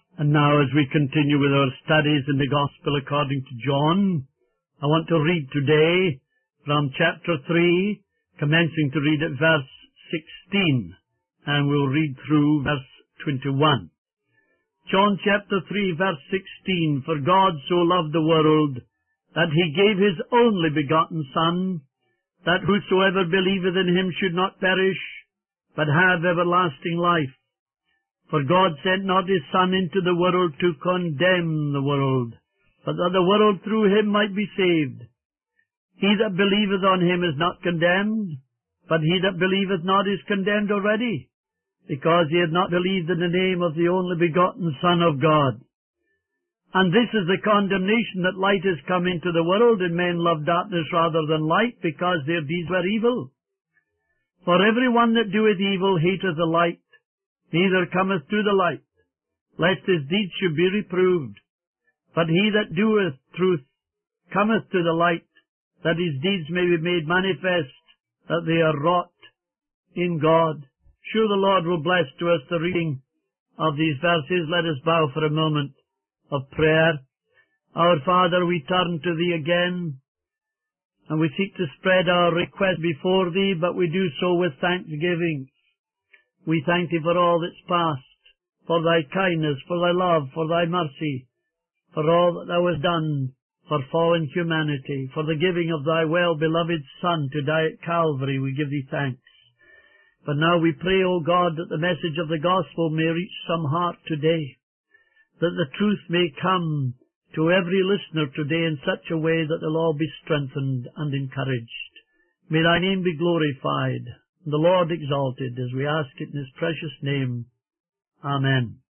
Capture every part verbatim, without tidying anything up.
And now, as we continue with our studies in the Gospel according to John, I want to read today from chapter three, commencing to read at verse sixteen, and we'll read through verse twenty-one. John chapter three, verse sixteen, For God so loved the world, that he gave his only begotten Son, that whosoever believeth in him should not perish, but have everlasting life. For God sent not his Son into the world to condemn the world, but that the world through him might be saved. He that believeth on him is not condemned, but he that believeth not is condemned already, because he hath not believed in the name of the only begotten Son of God. And this is the condemnation, that light is come into the world, and men love darkness rather than light, because their deeds were evil. For every one that doeth evil hateth the light, neither cometh to the light, lest his deeds should be reproved. But he that doeth truth cometh to the light, that his deeds may be made manifest, that they are wrought in God. Sure, the Lord will bless to us the reading of these verses. Let us bow for a moment of prayer. Our Father, we turn to Thee again, and we seek to spread our request before Thee, but we do so with thanksgiving. We thank Thee for all that's past, for Thy kindness, for Thy love, for Thy mercy, for all that Thou hast done for fallen humanity, for the giving of Thy well-beloved Son to die at Calvary. We give Thee thanks. But now we pray, O God, that the message of the gospel may reach some heart today, that the truth may come to every listener today in such a way that they'll all be strengthened and encouraged. May Thy name be glorified, and the Lord exalted, as we ask it in His precious name. Amen.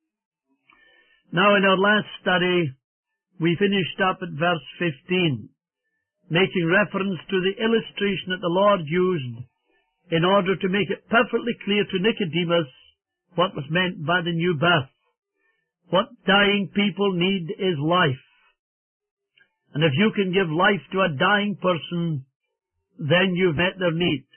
Now, in our last study, we finished up at verse fifteen, making reference to the illustration that the Lord used in order to make it perfectly clear to Nicodemus what was meant by the new birth. What dying people need is life. And if you can give life to a dying person, then you've met their need.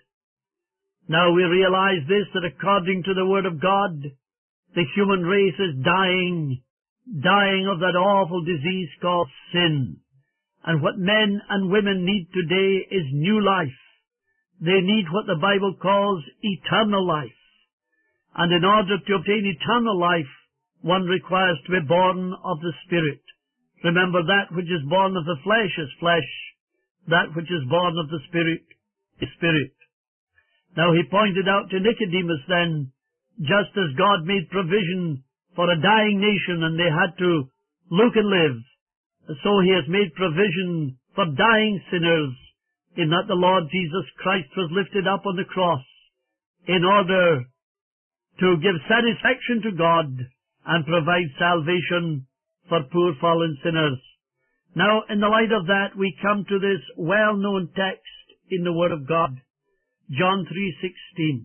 Now we realize this, that according to the Word of God, the human race is dying, dying of that awful disease called sin. And what men and women need today is new life. They need what the Bible calls eternal life. And in order to obtain eternal life, one requires to be born of the Spirit. Remember, that which is born of the flesh is flesh. That which is born of the Spirit is spirit. Now he pointed out to Nicodemus then, just as God made provision for a dying nation and they had to look and live, so he has made provision for dying sinners, in that the Lord Jesus Christ was lifted up on the cross in order to give satisfaction to God and provide salvation for poor fallen sinners. Now, in the light of that, we come to this well-known text in the Word of God, John three sixteen.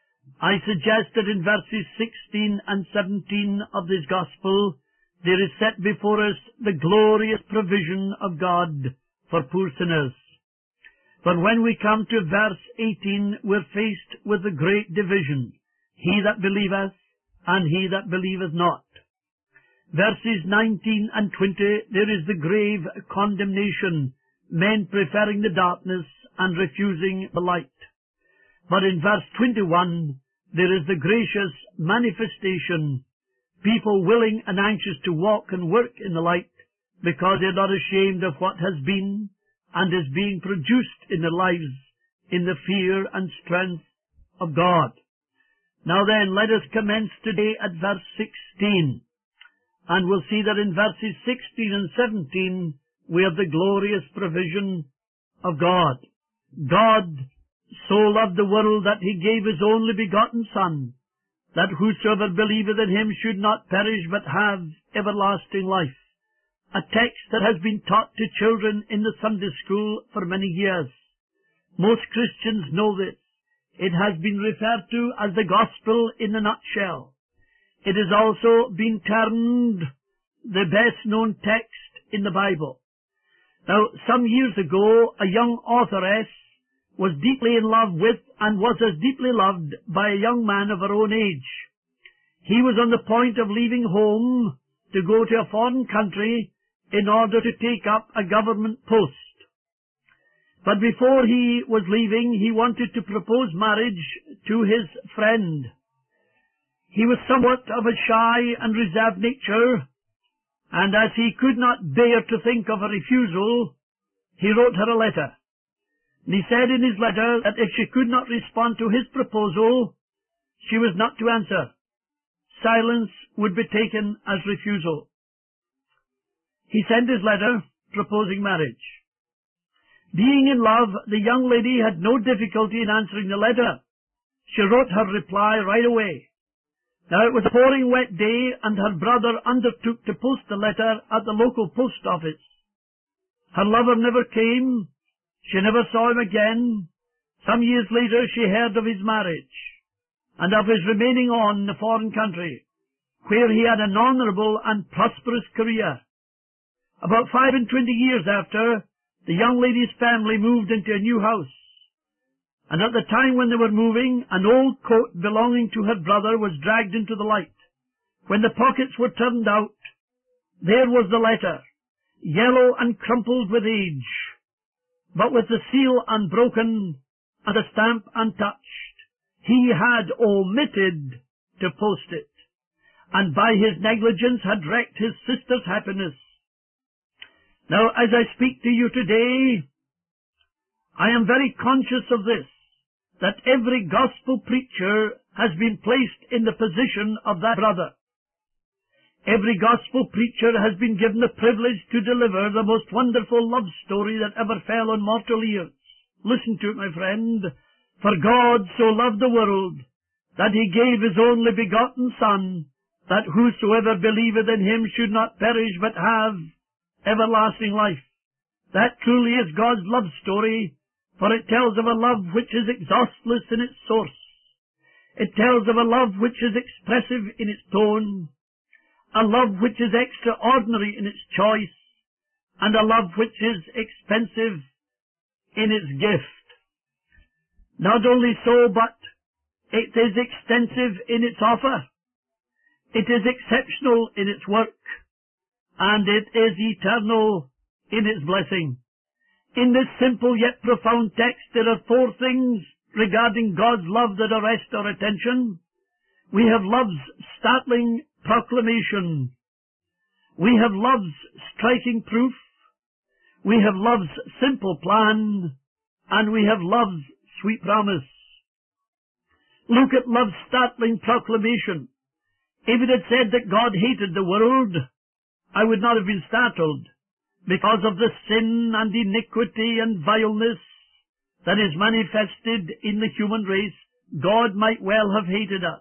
I suggest that in verses sixteen and seventeen of this Gospel, there is set before us the glorious provision of God for poor sinners. But when we come to verse eighteen, we're faced with the great division, he that believeth and he that believeth not. Verses nineteen and twenty, there is the grave condemnation, men preferring the darkness and refusing the light. But in verse twenty-one, there is the gracious manifestation, people willing and anxious to walk and work in the light, because they're not ashamed of what has been and is being produced in their lives in the fear and strength of God. Now then, let us commence today at verse sixteen, and we'll see that in verses sixteen and seventeen we have the glorious provision of God. God so loved the world that he gave his only begotten Son, that whosoever believeth in him should not perish but have everlasting life. A text that has been taught to children in the Sunday school for many years. Most Christians know this. It has been referred to as the gospel in a nutshell. It has also been termed the best-known text in the Bible. Now, some years ago, a young authoress was deeply in love with and was as deeply loved by a young man of her own age. He was on the point of leaving home to go to a foreign country in order to take up a government post. But before he was leaving, he wanted to propose marriage to his friend. He was somewhat of a shy and reserved nature, and as he could not bear to think of a refusal, he wrote her a letter. And he said in his letter that if she could not respond to his proposal, she was not to answer. Silence would be taken as refusal. He sent his letter proposing marriage. Being in love, the young lady had no difficulty in answering the letter. She wrote her reply right away. Now it was a pouring wet day, and her brother undertook to post the letter at the local post office. Her lover never came. She never saw him again. Some years later she heard of his marriage, and of his remaining on in the foreign country, where he had an honourable and prosperous career. About five and twenty years after, the young lady's family moved into a new house, and at the time when they were moving, an old coat belonging to her brother was dragged into the light. When the pockets were turned out, there was the letter, yellow and crumpled with age, but with the seal unbroken and the stamp untouched. He had omitted to post it, and by his negligence had wrecked his sister's happiness. Now, as I speak to you today, I am very conscious of this, that every gospel preacher has been placed in the position of that brother. Every gospel preacher has been given the privilege to deliver the most wonderful love story that ever fell on mortal ears. Listen to it, my friend. For God so loved the world, that he gave his only begotten Son, that whosoever believeth in him should not perish, but have everlasting life. That truly is God's love story, for it tells of a love which is exhaustless in its source. It tells of a love which is expressive in its tone, a love which is extraordinary in its choice, and a love which is expensive in its gift. Not only so, but it is extensive in its offer. It is exceptional in its work, and it is eternal in its blessing. In this simple yet profound text, there are four things regarding God's love that arrest our attention. We have love's startling proclamation. We have love's striking proof. We have love's simple plan. And we have love's sweet promise. Look at love's startling proclamation. If it had said that God hated the world, I would not have been startled, because of the sin and iniquity and vileness that is manifested in the human race. God might well have hated us.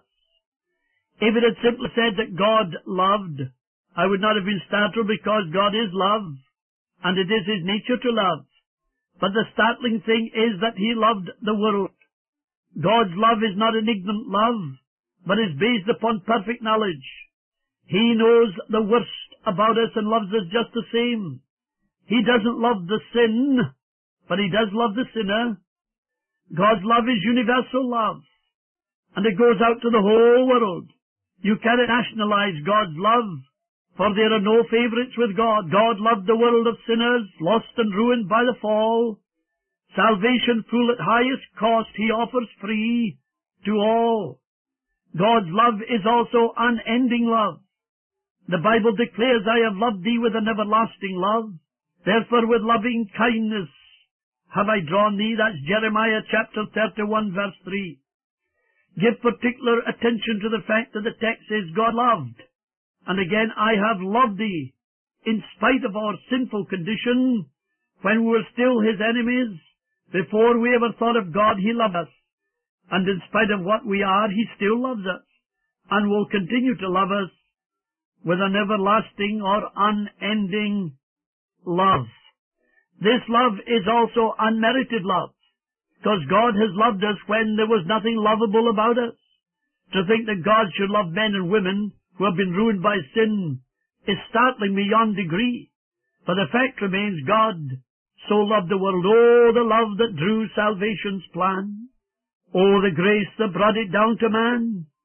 If it had simply said that God loved, I would not have been startled, because God is love, and it is his nature to love. But the startling thing is that he loved the world. God's love is not an ignorant love, but is based upon perfect knowledge. He knows the worst about us and loves us just the same. He doesn't love the sin, but he does love the sinner. God's love is universal love, and it goes out to the whole world. You cannot nationalize God's love, for there are no favorites with God. God loved the world of sinners, lost and ruined by the fall. Salvation full at highest cost he offers free to all. God's love is also unending love. The Bible declares, I have loved thee with an everlasting love. Therefore with loving kindness have I drawn thee. That's Jeremiah chapter thirty-one verse three. Give particular attention to the fact that the text says God loved. And again, I have loved thee. In spite of our sinful condition, when we were still his enemies, before we ever thought of God, he loved us. And in spite of what we are, he still loves us, and will continue to love us with an everlasting or unending love. This love is also unmerited love, because God has loved us when there was nothing lovable about us. To think that God should love men and women who have been ruined by sin is startling beyond degree. For the fact remains, God so loved the world. Oh, the love that drew salvation's plan. Oh, the grace that brought it down to man.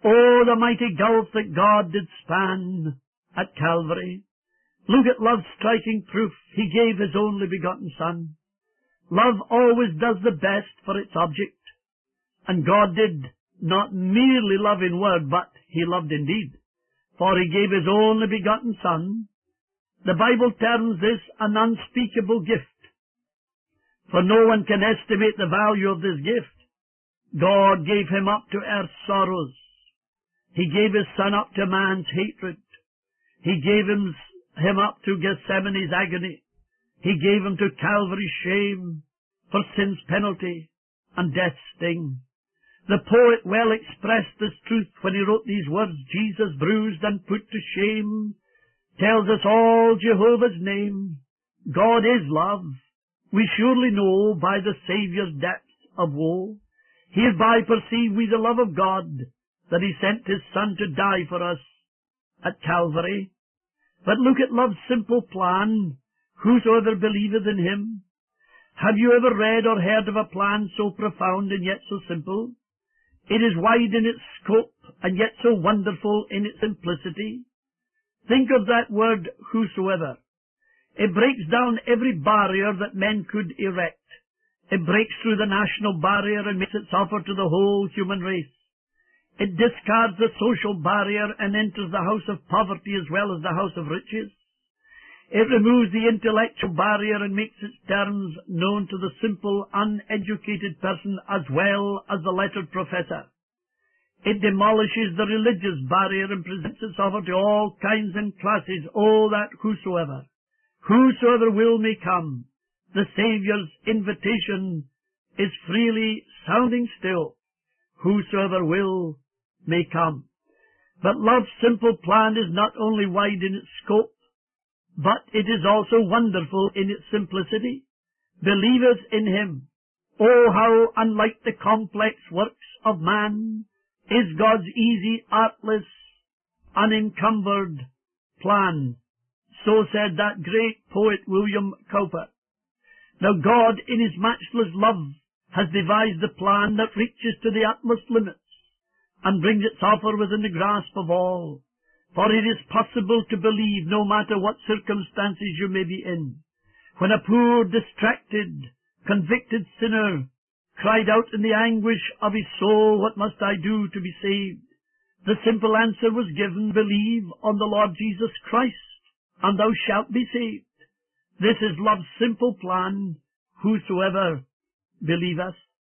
Oh, the mighty gulf that God did span at Calvary. Look at love's striking proof. He gave His only begotten Son. Love always does the best for its object. And God did not merely love in word, but He loved indeed. For He gave His only begotten Son. The Bible terms this an unspeakable gift. For no one can estimate the value of this gift. God gave Him up to earth's sorrows. He gave His Son up to man's hatred. He gave Him, him up to Gethsemane's agony. He gave Him to Calvary's shame for sin's penalty and death's sting. The poet well expressed this truth when he wrote these words, Jesus bruised and put to shame, tells us all Jehovah's name. God is love. We surely know by the Saviour's depth of woe. Hereby perceive we the love of God, that He sent His Son to die for us at Calvary. But look at love's simple plan, whosoever believeth in Him. Have you ever read or heard of a plan so profound and yet so simple? It is wide in its scope and yet so wonderful in its simplicity. Think of that word, whosoever. It breaks down every barrier that men could erect. It breaks through the national barrier and makes its offer to the whole human race. It discards the social barrier and enters the house of poverty as well as the house of riches. It removes the intellectual barrier and makes its terms known to the simple, uneducated person as well as the lettered professor. It demolishes the religious barrier and presents its offer to all kinds and classes, oh, that whosoever, whosoever will may come. The Saviour's invitation is freely sounding still. Whosoever will may come. But love's simple plan is not only wide in its scope, but it is also wonderful in its simplicity. Believers in Him. Oh, how unlike the complex works of man is God's easy, artless, unencumbered plan. So said that great poet William Cowper. Now God, in His matchless love, has devised a plan that reaches to the utmost limits and brings its offer within the grasp of all. For it is possible to believe no matter what circumstances you may be in. When a poor, distracted, convicted sinner cried out in the anguish of his soul, what must I do to be saved? The simple answer was given, believe on the Lord Jesus Christ, and thou shalt be saved. This is love's simple plan, whosoever believeth.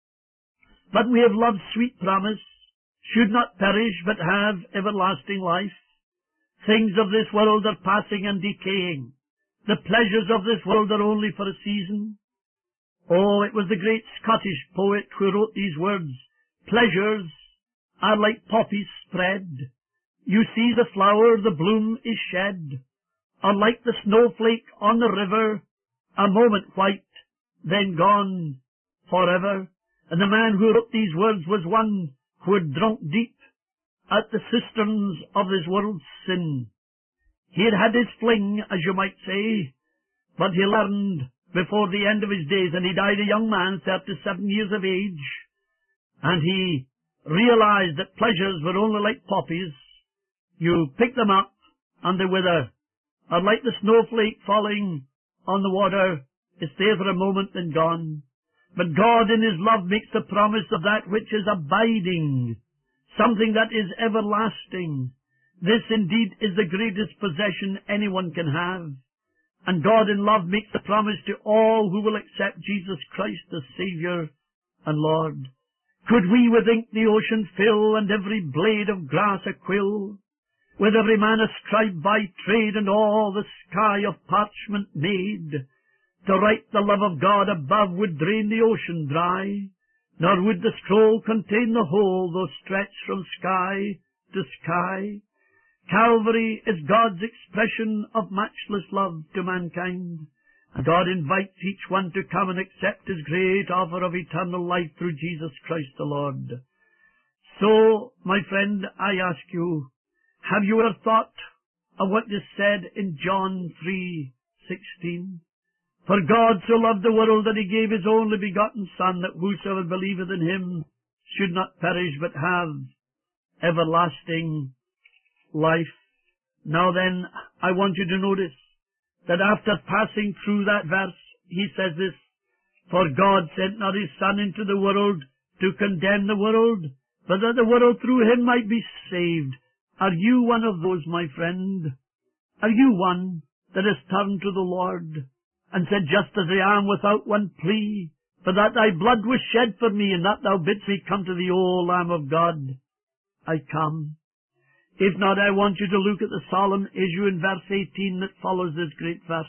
But we have love's sweet promise, should not perish but have everlasting life. Things of this world are passing and decaying. The pleasures of this world are only for a season. Oh, it was the great Scottish poet who wrote these words, pleasures are like poppies spread. You see the flower, the bloom is shed. Or like the snowflake on the river, a moment white, then gone forever. And the man who wrote these words was one who had drunk deep at the cisterns of this world's sin. He had had his fling, as you might say, but he learned before the end of his days, and he died a young man, thirty-seven years of age, and he realized that pleasures were only like poppies. You pick them up, and they wither, or like the snowflake falling on the water, it's there for a moment and gone. But God in His love makes the promise of that which is abiding, something that is everlasting. This indeed is the greatest possession anyone can have. And God in love makes the promise to all who will accept Jesus Christ as Saviour and Lord. Could we with ink the ocean fill, and every blade of grass a quill, with every man a scribe by trade, and all the sky of parchment made, to write the love of God above would drain the ocean dry, nor would the scroll contain the whole, though stretched from sky to sky. Calvary is God's expression of matchless love to mankind, and God invites each one to come and accept His great offer of eternal life through Jesus Christ the Lord. So, my friend, I ask you, have you ever thought of what is said in John three sixteen? For God so loved the world that He gave His only begotten Son, that whosoever believeth in Him should not perish but have everlasting life. Now then, I want you to notice that after passing through that verse, he says this, "For God sent not his Son into the world to condemn the world, but that the world through him might be saved." Are you one of those, my friend? Are you one that has turned to the Lord and said, "Just as I am without one plea, for that thy blood was shed for me, and that thou bidst me come to thee, O Lamb of God, I come"? If not, I want you to look at the solemn issue in verse eighteen that follows this great verse.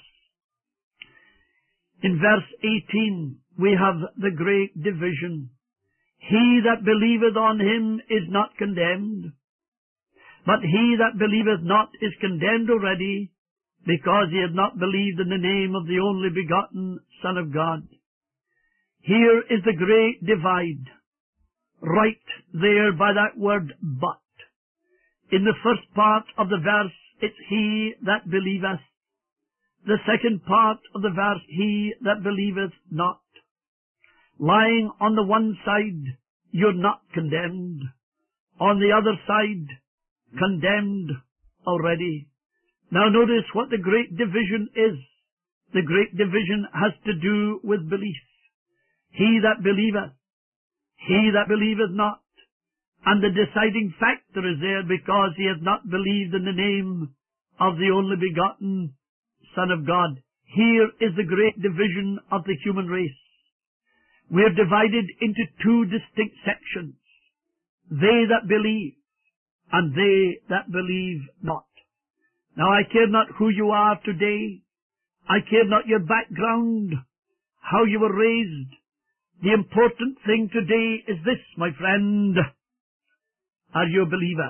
In verse eighteen, we have the great division. "He that believeth on him is not condemned, but he that believeth not is condemned already, because he hath not believed in the name of the only begotten Son of God." Here is the great divide, right there by that word "but." In the first part of the verse, it's "he that believeth." The second part of the verse, "he that believeth not." Lying on the one side, you're not condemned. On the other side, condemned already. Now notice what the great division is. The great division has to do with belief. He that believeth, he that believeth not. And the deciding factor is there because he has not believed in the name of the only begotten Son of God. Here is the great division of the human race. We are divided into two distinct sections. They that believe, and they that believe not. Now I care not who you are today. I care not your background, how you were raised. The important thing today is this, my friend. Are you a believer?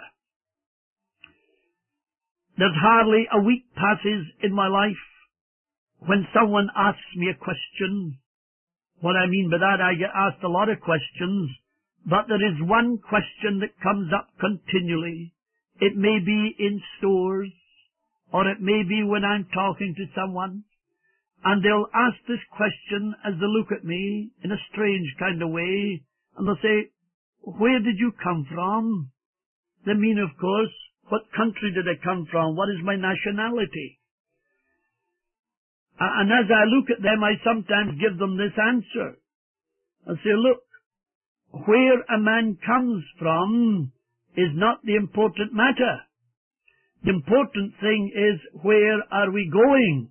There's hardly a week passes in my life when someone asks me a question. What I mean by that, I get asked a lot of questions, but there is one question that comes up continually. It may be in stores, or it may be when I'm talking to someone, and they'll ask this question as they look at me in a strange kind of way, and they'll say, "Where did you come from?" They mean, of course, what country did I come from? What is my nationality? And as I look at them, I sometimes give them this answer. I say, look, where a man comes from is not the important matter. The important thing is, where are we going?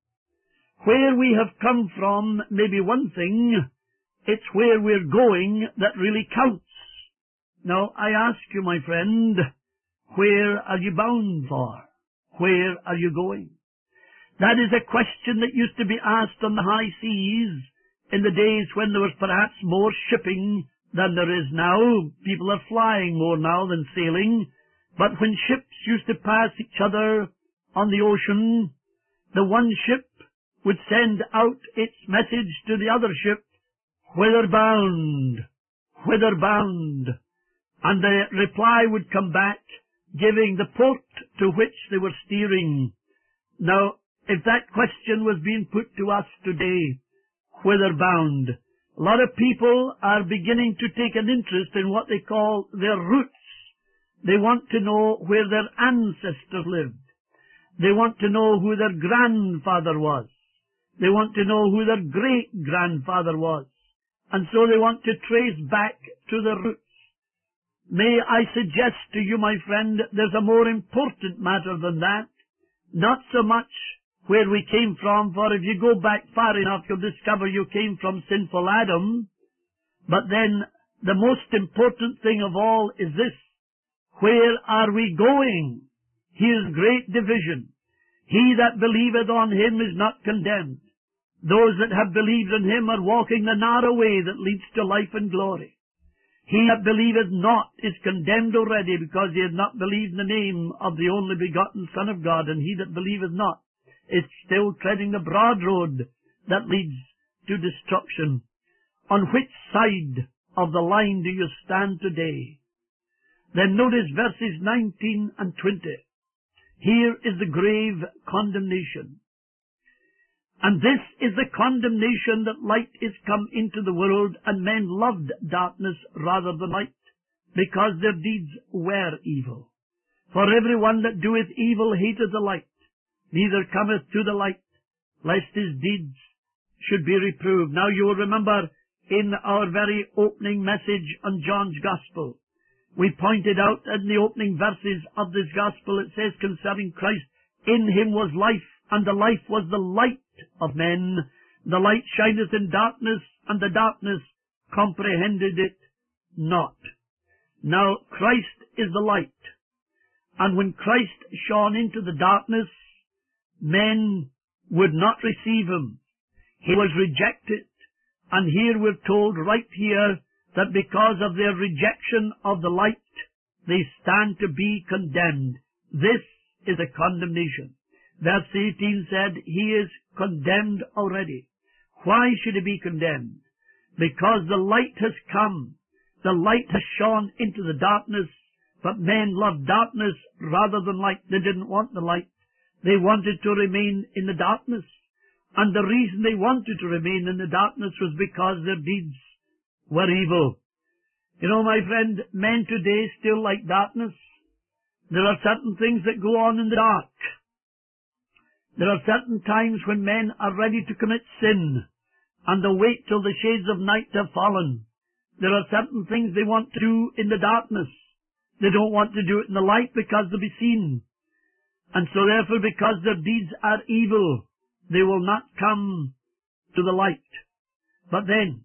Where we have come from may be one thing. It's where we're going that really counts. Now, I ask you, my friend, where are you bound for? Where are you going? That is a question that used to be asked on the high seas in the days when there was perhaps more shipping than there is now. People are flying more now than sailing. But when ships used to pass each other on the ocean, the one ship would send out its message to the other ship, "Whither bound? Whither bound?" And the reply would come back, giving the port to which they were steering. Now, if that question was being put to us today, whither bound? A lot of people are beginning to take an interest in what they call their roots. They want to know where their ancestors lived. They want to know who their grandfather was. They want to know who their great-grandfather was. And so they want to trace back to the roots. May I suggest to you, my friend, there's a more important matter than that. Not so much where we came from, for if you go back far enough, you'll discover you came from sinful Adam. But then, the most important thing of all is this: where are we going? Here's great division. He that believeth on him is not condemned. Those that have believed on him are walking the narrow way that leads to life and glory. He that believeth not is condemned already, because he hath not believed in the name of the only begotten Son of God. And he that believeth not is still treading the broad road that leads to destruction. On which side of the line do you stand today? Then notice verses nineteen and twenty. Here is the grave condemnation. And this is the condemnation, that light is come into the world, and men loved darkness rather than light, because their deeds were evil. For every one that doeth evil hateth the light, neither cometh to the light, lest his deeds should be reproved. Now you will remember in our very opening message on John's Gospel, we pointed out in the opening verses of this Gospel, it says concerning Christ, in him was life, and the life was the light of men. The light shineth in darkness, and the darkness comprehended it not. Now Christ is the light, and when Christ shone into the darkness, men would not receive him. He was rejected, and here we're told right here that because of their rejection of the light, they stand to be condemned. This is a condemnation. Verse eighteen said, he is condemned already. Why should he be condemned? Because the light has come. The light has shone into the darkness, but men loved darkness rather than light. They didn't want the light. They wanted to remain in the darkness. And the reason they wanted to remain in the darkness was because their deeds were evil. You know, my friend, men today still like darkness. There are certain things that go on in the dark. There are certain times when men are ready to commit sin, and they wait till the shades of night have fallen. There are certain things they want to do in the darkness. They don't want to do it in the light because they'll be seen. And so therefore, because their deeds are evil, they will not come to the light. But then,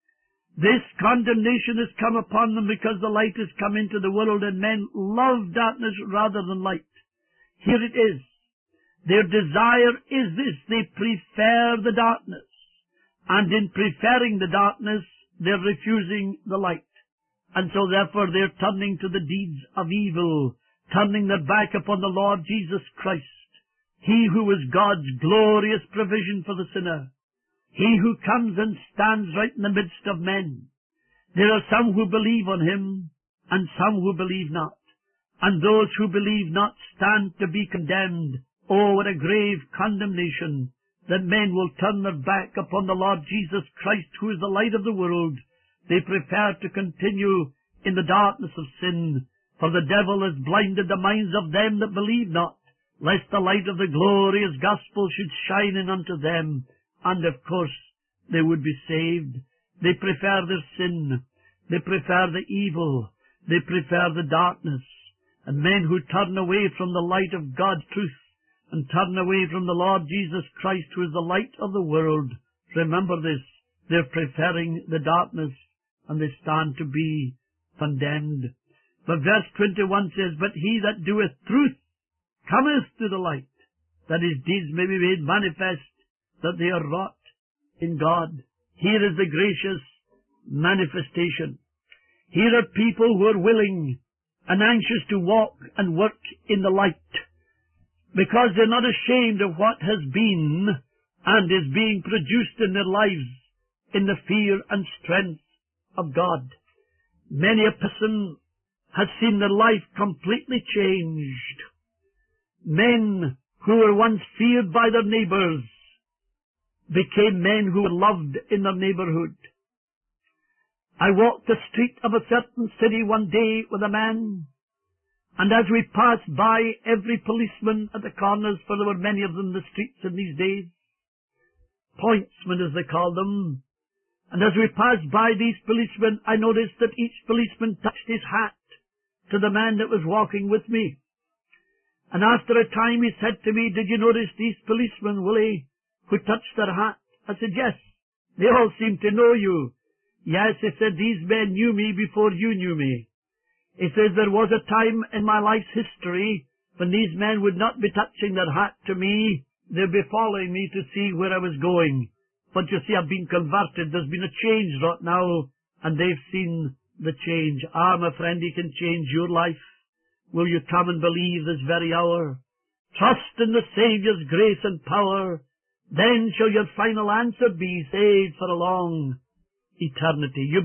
this condemnation has come upon them because the light has come into the world, and men love darkness rather than light. Here it is. Their desire is this. They prefer the darkness. And in preferring the darkness, they're refusing the light. And so therefore they're turning to the deeds of evil, turning their back upon the Lord Jesus Christ, he who is God's glorious provision for the sinner, he who comes and stands right in the midst of men. There are some who believe on him, and some who believe not. And those who believe not stand to be condemned. Oh, what a grave condemnation, that men will turn their back upon the Lord Jesus Christ, who is the light of the world. They prefer to continue in the darkness of sin, for the devil has blinded the minds of them that believe not, lest the light of the glorious gospel should shine in unto them, and of course they would be saved. They prefer their sin. They prefer the evil. They prefer the darkness. And men who turn away from the light of God's truth, and turn away from the Lord Jesus Christ, who is the light of the world, remember this, they're preferring the darkness, and they stand to be condemned. But verse twenty-one says, but he that doeth truth cometh to the light, that his deeds may be made manifest, that they are wrought in God. Here is the gracious manifestation. Here are people who are willing and anxious to walk and work in the light, because they're not ashamed of what has been and is being produced in their lives in the fear and strength of God. Many a person has seen their life completely changed. Men who were once feared by their neighbors became men who were loved in their neighborhood. I walked the street of a certain city one day with a man, and as we passed by every policeman at the corners, for there were many of them in the streets in these days, pointsmen as they call them, and as we passed by these policemen, I noticed that each policeman touched his hat to the man that was walking with me. And after a time he said to me, did you notice these policemen, Willie, who touched their hat? I said, yes. They all seem to know you. Yes, he said, these men knew me before you knew me. He says, there was a time in my life's history when these men would not be touching their hat to me. They'd be following me to see where I was going. But you see, I've been converted. There's been a change right now, and they've seen the change. Ah, my friend, he can change your life. Will you come and believe this very hour? Trust in the Saviour's grace and power. Then shall your final answer be, saved for a long eternity. You